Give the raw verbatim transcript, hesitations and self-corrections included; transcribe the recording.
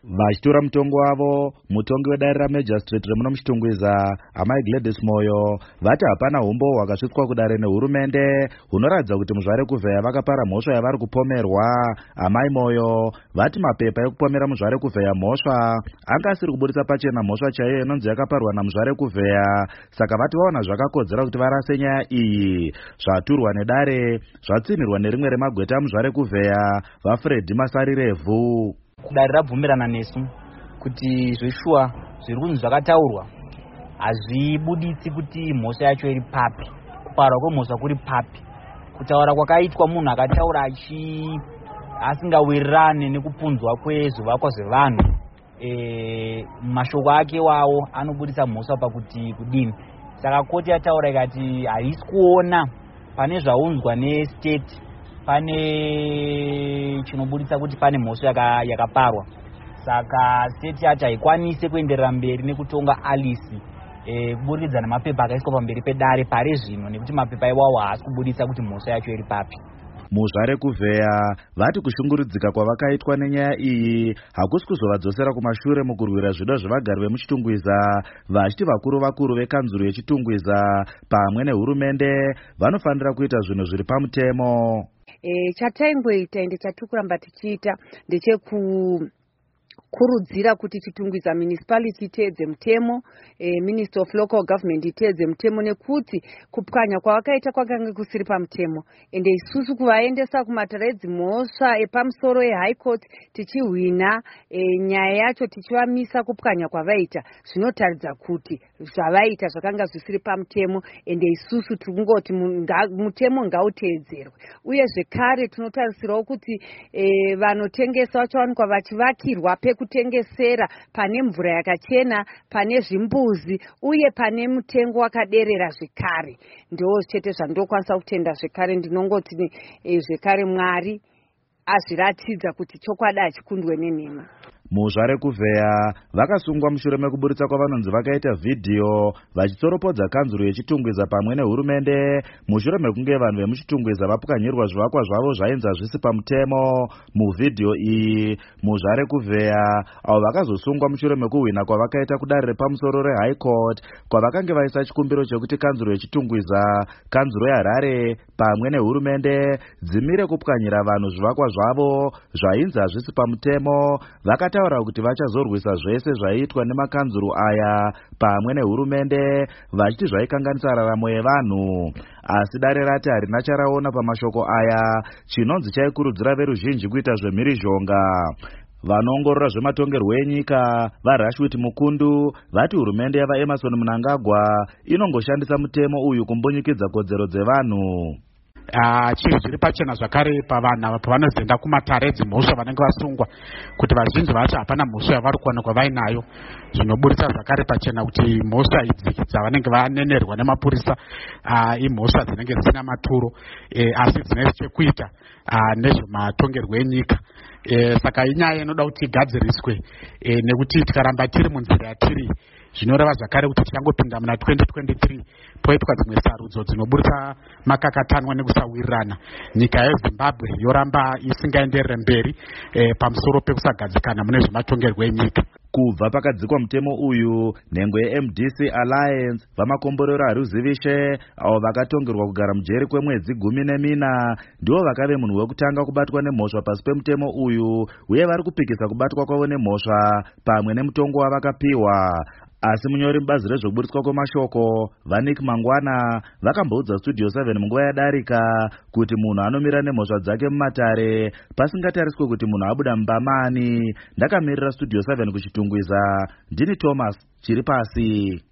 Vachitora mutongo wavo, mutongi wedare raMajistrate remuno muchitungwiza amai Gladys Moyo vati hapana umbo hwakasvitswa kudare nehurumende hunoratidza kuti muzvare kuvheya vakapara mhosva yavari kupomerwa. Amai Moyo vati mapepa ekupomera muzvare kuvheya mhosva anga asiri kuburitsa pachena mhosva chaiyo inonzi yakaparwa namuzvare kuvheya, saka vati vaona zvakakodzera kuti varase nyaya iyi. Zvaturwa nedare zvatsinirwa nerimwe remagweta muzvare kuvheya vaFred Masarirevhu. Dare rabvumirana nesu kuti zveshuwa zviri kunzi zvakataurwa hazvibuditsi kuti mhosva yacho iri papi, kuparwa kwemhosva kuri papi. Kutaura kwakaitwa munhu akataura achi asingawirirane nekupunzwa kwezvivakwa zvevanhu, e, mashoko ake wawo anobudisa mhosva pakuti kudini. Saka koti yataura ikati haisi kuona pane zvaunzwa nestate pane chinobuditsa kuti pane mhosva yaka, yakaparwa. Saka state yati haikwanise kuenderera mberi nekutonga Alice e, kuburikidza nemapepa akaiswa pamberi pedare pare zvino, nekuti mapepa iwawo haasi kubuditsa kuti mhosva yacho iri papi. Muzvare kuvheya vati kushungurudzika kwavakaitwa nenyaya iyi hakusi kuzovadzosera kumashure mukurwira zvido zvevagari vemuchitungwiza, vachiti vakuru vakuru vekanzuro yechitungwiza pamwe nehurumende vanofanira kuita zvinhu zviri pamutemo. E, chataingoita ende chatikuramba tichiita ndecheku kurudzira kuti chitungwiza municipality iteedze mutemo, e, Minister of Local Government iteedze mutemo, nekuti kupwanya kwavakaita kwakanga kusiri pamutemo. Ende isusu kuvaendesa kumataredzi mhosva epamusoro eHigh Court tichihwina e, nyaya yacho tichivamisa kupwanya kwavaita, zvinotaridza kuti zvavaita zvakanga zvisiri pamutemo. Ende isusu tikungoti mutemo ngauteedzerwe, uye zvekare tinotarisirawo kuti e, vanotengesa vachawanikwa vachivakirwa pekutengesera pane mvura yakachena, pane zvimbuzi, uye pane mutengo wakaderera zvekare. Ndo chete zvandokwanisa kutenda zvekare. Ndinongoti e, zvekare Mwari azviratidza kuti chokwadi hachikundwe nenhema. Muzvare kuvheya vakasungwa mushure mekuburitsa kwavanonzi vakaita vhidhiyo vachitsoropodza kanzuro yechitungwiza pamwe nehurumende mushure mekunge vanhu vemuchitungwiza vapwanyirwa zvivakwa zvavo zvainzi hazvisi pamutemo. Muvhidhiyo iyi muzvare kuvheya avo vakazosungwa mushure mekuhwina kwavakaita kudare repamusoro reHigh Court kwavakange vaisa chikumbiro chekuti kanzuro yechitungwiza, kanzuro yaHarare pamwe nehurumende dzimire kupwanyira vanhu zvivakwa zvavo zvainzi hazvisi pamutemo. Vakata taura kuti vachazorwisa zvese zvaiitwa nemakanzuro aya pamwe nehurumende vachiti zvaikanganisa raramo yevanhu. Asi dare rati harina charaona pamashoko aya, chinonzi chaikurudzira veruzhinji kuita zvemhirizhonga. Vanoongorora zvematongerwo enyika vaRashwit Mukundu vati hurumende yava Emerson Mnangagwa inongoshandisa mutemo uyu kumbunyikidza kodzero dzevanhu. Uh, chiri zviri pachena zvakare pavanhu pavanozoenda kumataredzi mhosva vanenge vasungwa kuti vazhinji vacho hapana mhosva yavari kuwanikwa vainayo, zvinoburitsa zvakare pachena kuti mhosva idzi dzavanenge vanenerwa nemapurisa uh, imhosva dzinenge dzisina maturo, e, asi dzine chekuita uh, nezvematongerwo enyika. E, saka inyaya inoda kuti igadziriswe, e, nekuti tikaramba tiri munzira yatiri zvinoreva zvakare kuti tichangopinda muna twenty twenty-three poitwa dzimwe sarudzo dzinoburitsa makakatanwa nekusawirirana. Nyika yeZimbabwe yoramba isingaenderere mberi e, pamusoro pekusagadzikana mune zvematongerwo enyika. Kubva pakadzikwa mutemo uyu, nhengo yeM D C Alliance vamakomborero haruzivishe avo vakatongerwa kugara mujeri kwemwedzi gumi nemina ndivo vakave munhu wekutanga kubatwa nemhosva pasi pemutemo uyu, uye vari kupikisa kubatwa kwavo nemhosva pamwe nemutongo wavakapiwa. Asi munyori mubazi rezvokuburitswa kwemashoko Vanik Mangwana vakamboudza Studio seven munguva yadarika kuti munhu anomira nemhosva dzake mumatare pasingatariswe kuti munhu abuda mumbamani. Ndakamirira Studio seven kuchitungwiza, ndini Thomas Chiripasi.